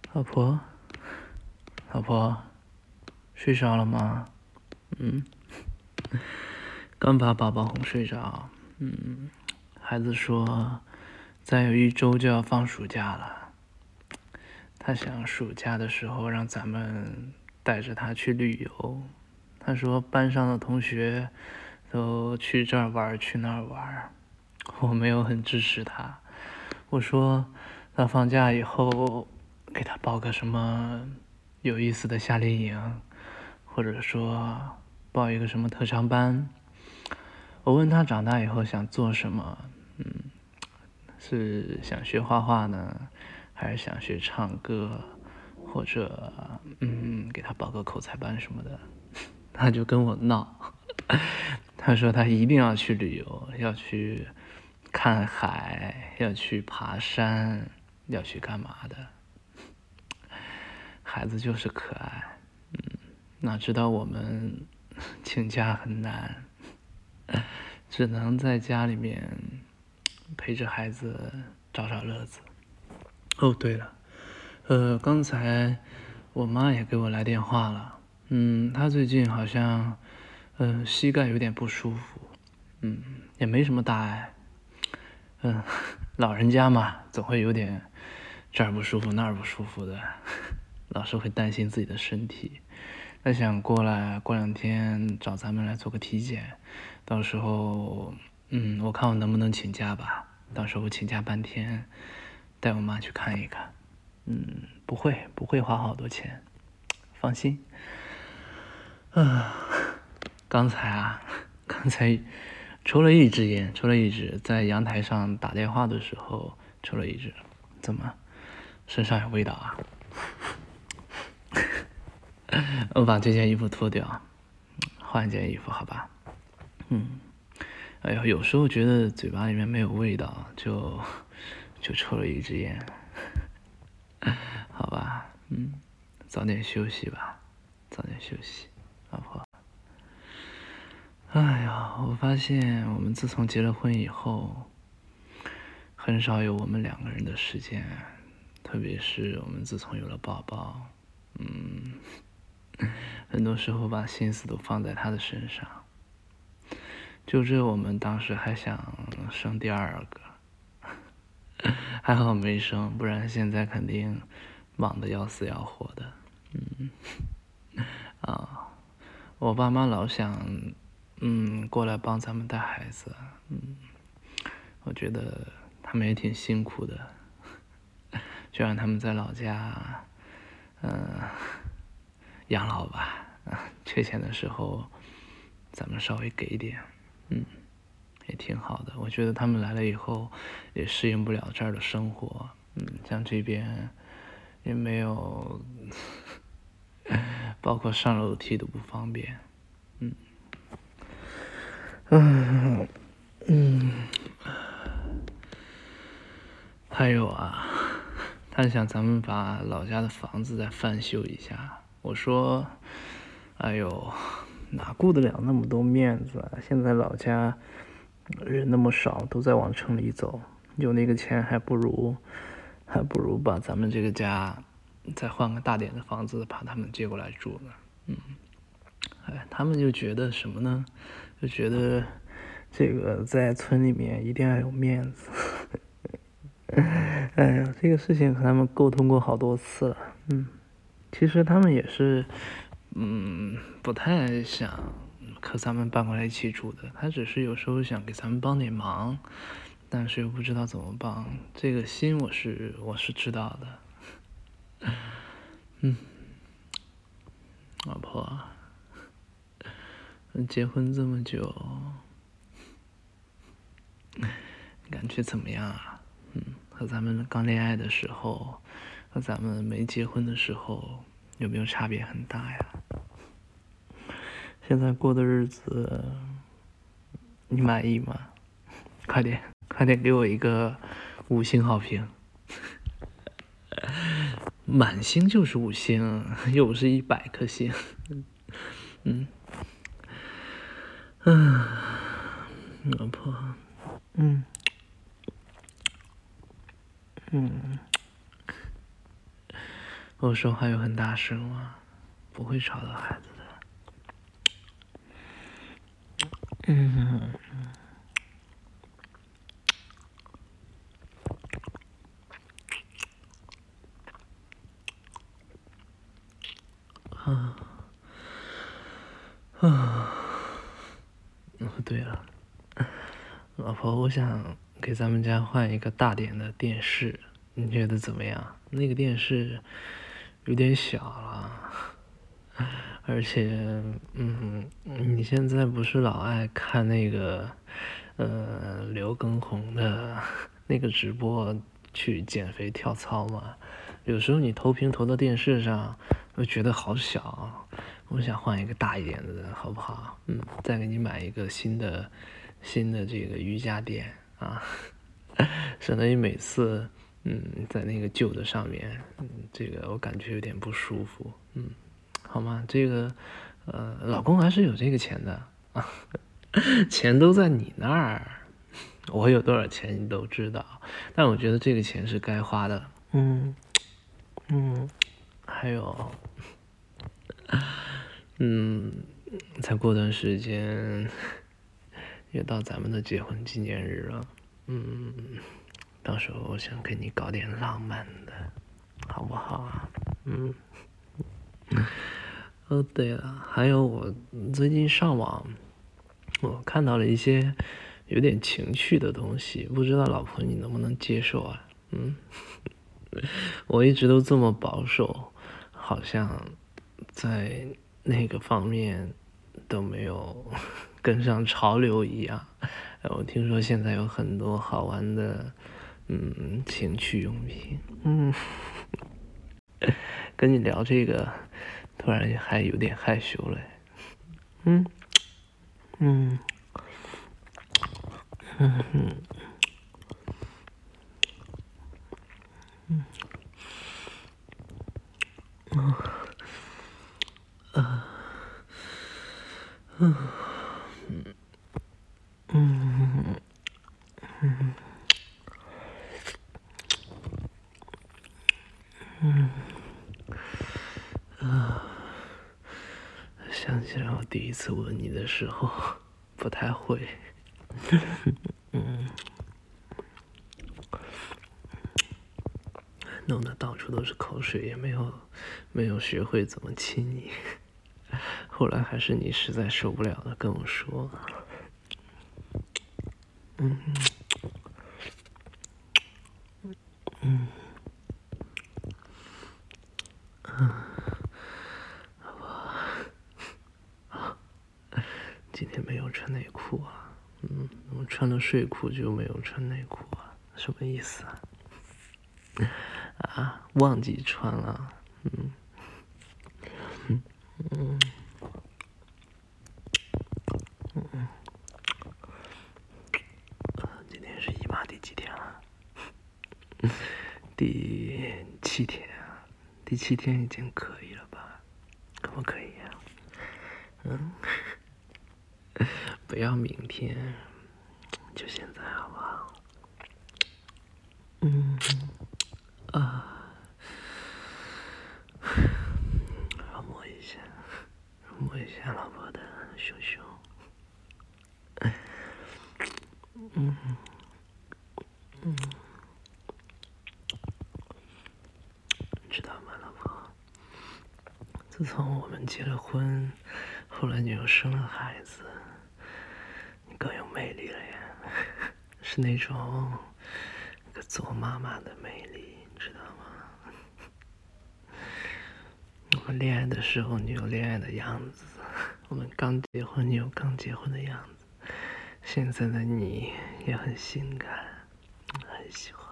老婆，老婆，睡着了吗？刚把宝宝哄睡着。孩子说，再有1周就要放暑假了。他想暑假的时候让咱们带着他去旅游。他说班上的同学都去这儿玩，去那儿玩。我没有很支持他。我说，他放假以后给他报个什么有意思的夏令营，或者说报一个什么特长班。我问他长大以后想做什么，是想学画画呢，还是想学唱歌，或者给他报个口才班什么的。他就跟我闹，他说他一定要去旅游，要去看海，要去爬山，要去干嘛的。孩子就是可爱，哪知道我们请假很难，只能在家里面陪着孩子找找乐子。哦，对了，刚才我妈也给我来电话了，她最近好像，膝盖有点不舒服，也没什么大碍，老人家嘛，总会有点这儿不舒服那儿不舒服的，老是会担心自己的身体。他想过2天找咱们来做个体检，到时候，我看我能不能请假吧，到时候请假半天，带我妈去看一看。不会花好多钱，放心。刚才抽了一支烟，在阳台上打电话的时候抽了一支。怎么，身上有味道啊？我把这件衣服脱掉，换一件衣服好吧？哎呦，有时候觉得嘴巴里面没有味道，就抽了一支烟，好吧？早点休息吧，早点休息，老婆。哎呀，我发现我们自从结了婚以后，很少有我们2个人的时间，特别是我们自从有了宝宝，很多时候把心思都放在他的身上。就这，我们当时还想生第2个，还好没生，不然现在肯定忙得要死要活的。我爸妈老想，过来帮咱们带孩子，我觉得他们也挺辛苦的，就让他们在老家，养老吧，缺钱的时候咱们稍微给点，也挺好的。我觉得他们来了以后也适应不了这儿的生活，像这边也没有，包括上楼梯都不方便，还有啊，他想咱们把老家的房子再翻修一下。我说，哎呦，哪顾得了那么多面子啊？现在老家人那么少，都在往城里走，有那个钱还不如把咱们这个家再换个大点的房子，把他们接过来住呢。他们就觉得什么呢？就觉得这个在村里面一定要有面子。哎呀，这个事情和他们沟通过好多次了，其实他们也是，不太想和咱们搬过来一起住的，他只是有时候想给咱们帮点忙，但是又不知道怎么帮，这个心我是知道的。老婆，结婚这么久，感觉怎么样啊？和咱们刚恋爱的时候，和咱们没结婚的时候，有没有差别很大呀？现在过的日子，你满意吗？快点给我一个5星好评。满星就是5星，又不是100颗星。老婆， 我说话有很大声吗？不会吵到孩子的。对了，老婆，我想给咱们家换一个大点的电视，你觉得怎么样？那个电视有点小了，而且，你现在不是老爱看那个，刘畊宏的那个直播去减肥跳操吗？有时候你投屏投到电视上，我觉得好小，我想换一个大一点的，好不好？再给你买一个新的这个瑜伽垫啊，省得你每次在那个旧的上面，这个我感觉有点不舒服，好吗？这个老公还是有这个钱的啊，钱都在你那儿，我有多少钱你都知道，但我觉得这个钱是该花的，还有，再过段时间也到咱们的结婚纪念日了，到时候我想给你搞点浪漫的，好不好啊？哦，对了，还有我最近上网，我看到了一些有点情趣的东西，不知道老婆你能不能接受啊？我一直都这么保守，好像在那个方面都没有跟上潮流一样。我听说现在有很多好玩的，情趣用品。跟你聊这个，突然还有点害羞了。想起来我第一次吻你的时候，不太会。弄得到处都是口水，也没有学会怎么亲你。后来还是你实在受不了了，跟我说。今天没有穿内裤啊，我穿了睡裤就没有穿内裤啊，什么意思啊？啊，忘记穿了，今天是姨妈第几天了？第7天啊，第7天已经可以了吧？可不可以呀？不要明天，就现在好不好？要摸一下老婆的胸胸。知道吗，老婆？自从我们结了婚，后来你又生了孩子，你更有魅力了呀，是那种个做妈妈的魅力，你知道吗？我们恋爱的时候，你有恋爱的样子；我们刚结婚，你有刚结婚的样子。现在的你也很性感，很喜欢。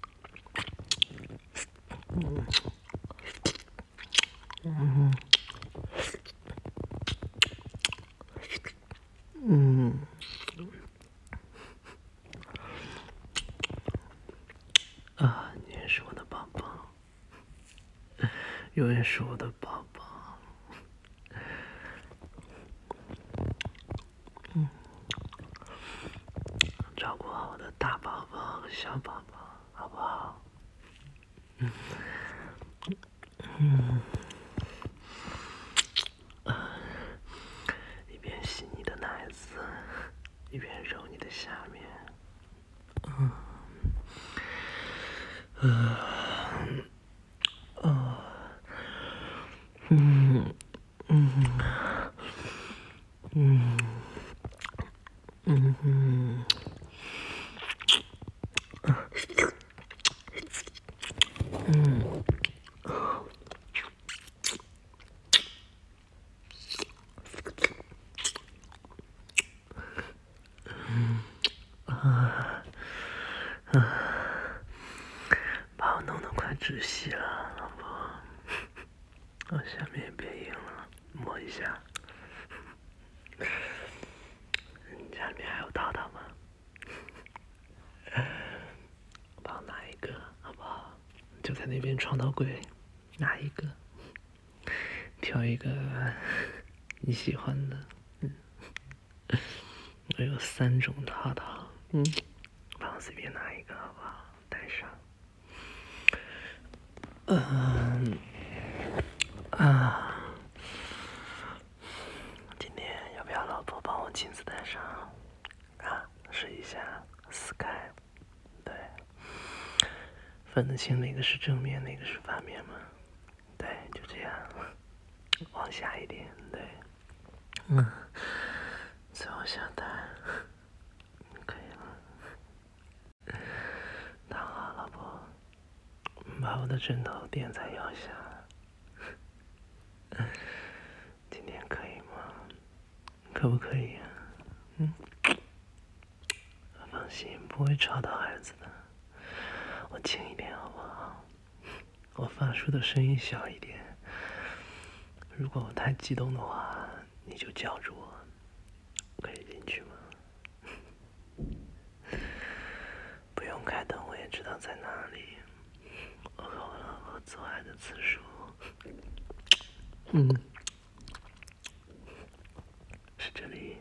你也是我的宝宝，永远是我的宝宝。照顾好我的大宝宝和小宝宝，好不好？ 一边吸你的奶子，一边揉你的下面。把我弄得快窒息了，老婆。我下面也变硬了，摸一下。下面还有套套吗？帮我拿一个好不好？就在那边床头柜，拿一个，挑一个你喜欢的。我有3种套套，帮我随便拿一个好不好？戴上。今天要不要老婆帮我亲自戴上？试一下，撕开，对，分得清哪个是正面，哪个是反面吗？对，就这样，往下一点，对，再往下戴，可以了。躺好，老婆，把我的枕头垫在腰下。今天可以吗？可不可以呀？放心，不会吵到孩子的。我轻一点好不好？我发出的声音小一点。如果我太激动的话，你就叫住我。可以进去吗？不用开灯，我也知道在哪里。我和我老婆做爱的次数，是这里。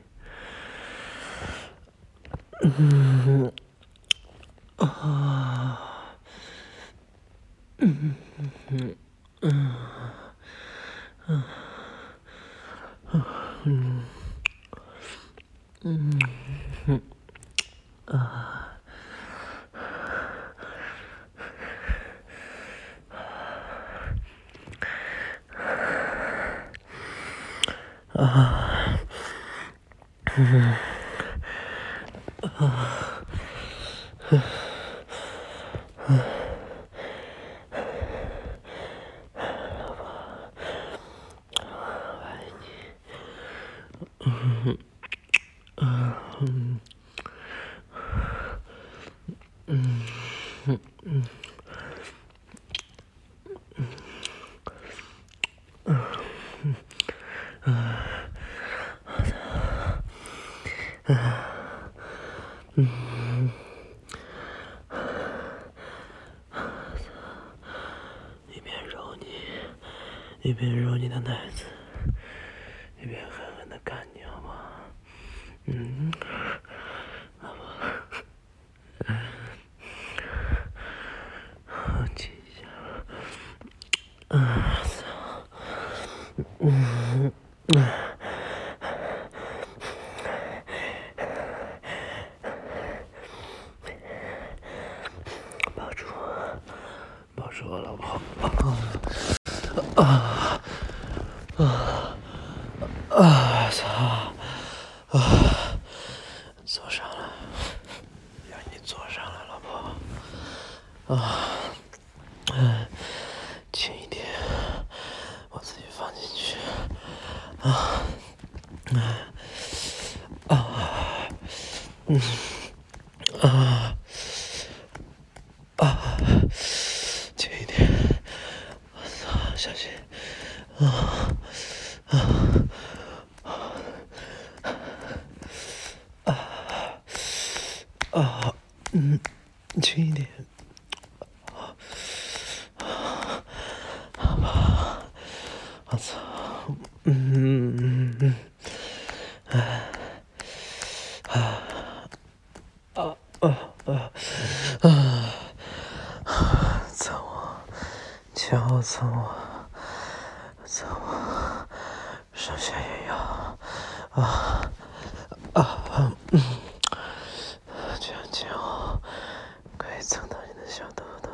一边揉你的奶子，一边狠狠地干你，好不好？好不好？我亲一下。抱住我，抱住我，老婆。操！坐上了，让你坐上了，老婆。轻一点，我自己放进去。轻一点，我操，小心。轻一点。好吧，我操。蹭我，瞧我蹭我。 上下也要这样剪哦，可以蹭到你的小痘痘。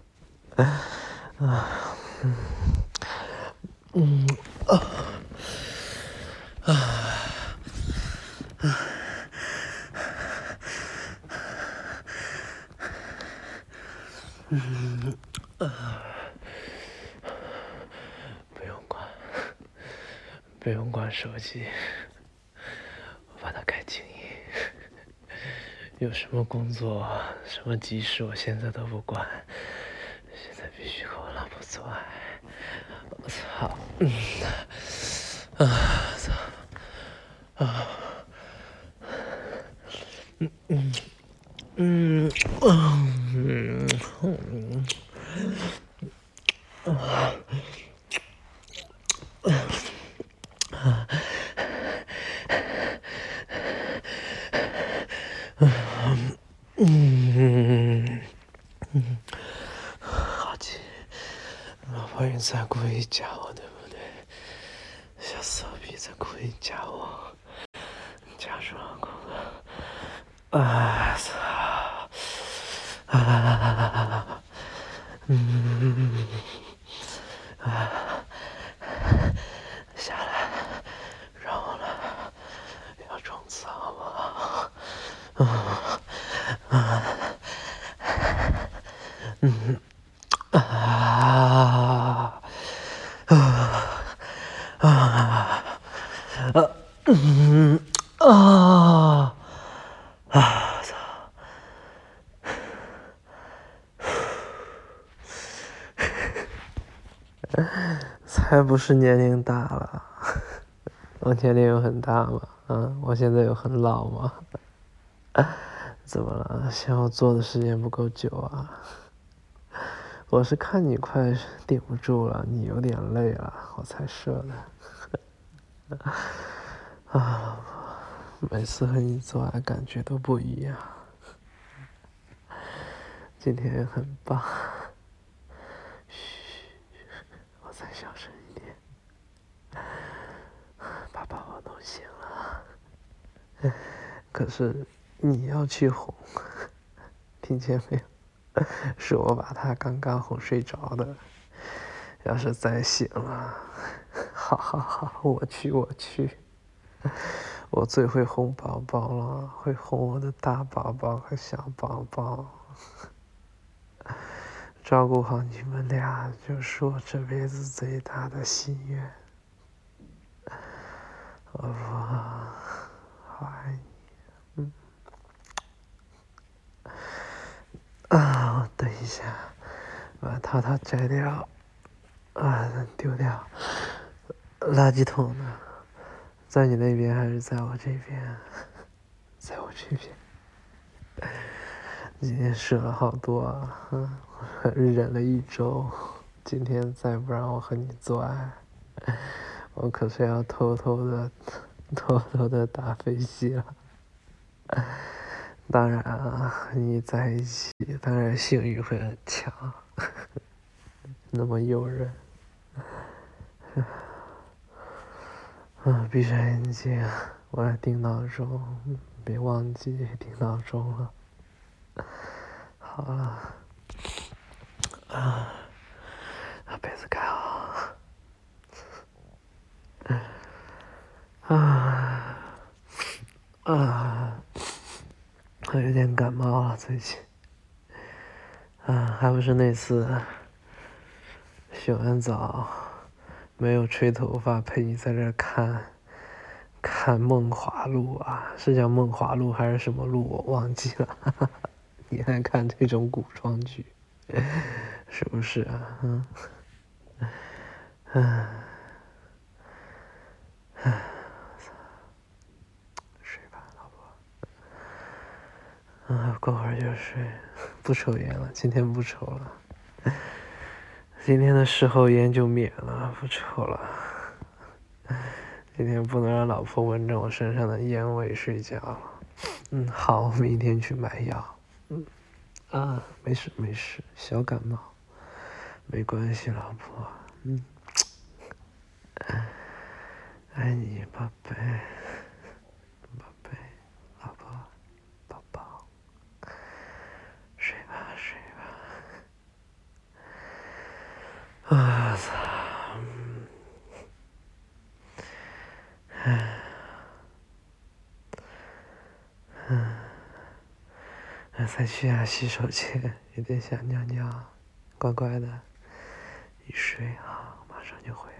不用管手机，我把它开静音。有什么工作，什么急事，我现在都不管。现在必须和我老婆做爱。我操！好急！老婆你在故意夹我，对不对？小骚逼在故意夹我，夹住老公了。操！下来，让我来，要冲刺好不好？操！才不是年龄大了，我年龄有很大吗？我现在有很老吗？怎么了？嫌我做的时间不够久啊？我是看你快顶不住了，你有点累了，我才射的。每次和你做爱感觉都不一样，今天也很棒。我再小声一点，把宝宝弄醒了。可是你要去哄，听见没有？是我把他刚刚哄睡着的。要是再醒了，好，我去。我最会哄宝宝了，会哄我的大宝宝和小宝宝。照顾好你们俩，就是我这辈子最大的心愿。老婆，好爱你。我等一下把套套摘掉，丢掉。垃圾桶呢？在你那边还是在我这边？在我这边。今天射了好多啊，忍了1周。今天再不让我和你做爱，我可是要偷偷的打飞机了。当然啊，和你在一起，当然性欲会很强，那么诱人。闭上眼睛，我来定闹钟，别忘记定闹钟了。好了，把被子盖好。我有点感冒了，最近。还不是那次洗完澡没有吹头发，陪你在这看梦华录啊，是叫梦华录还是什么录我忘记了。你还看这种古装剧，是不是啊？睡吧，老婆。过会儿就睡，不抽烟了，今天不抽了。今天的事后烟就免了，不抽了。今天不能让老婆闻着我身上的烟味睡觉了。好，我明天去买药。没事，小感冒，没关系，老婆。 爱你，宝贝，宝贝，老婆，宝宝，睡吧，睡吧。啊操！在去洗手前有点想尿尿，乖乖的，一睡好，马上就回来。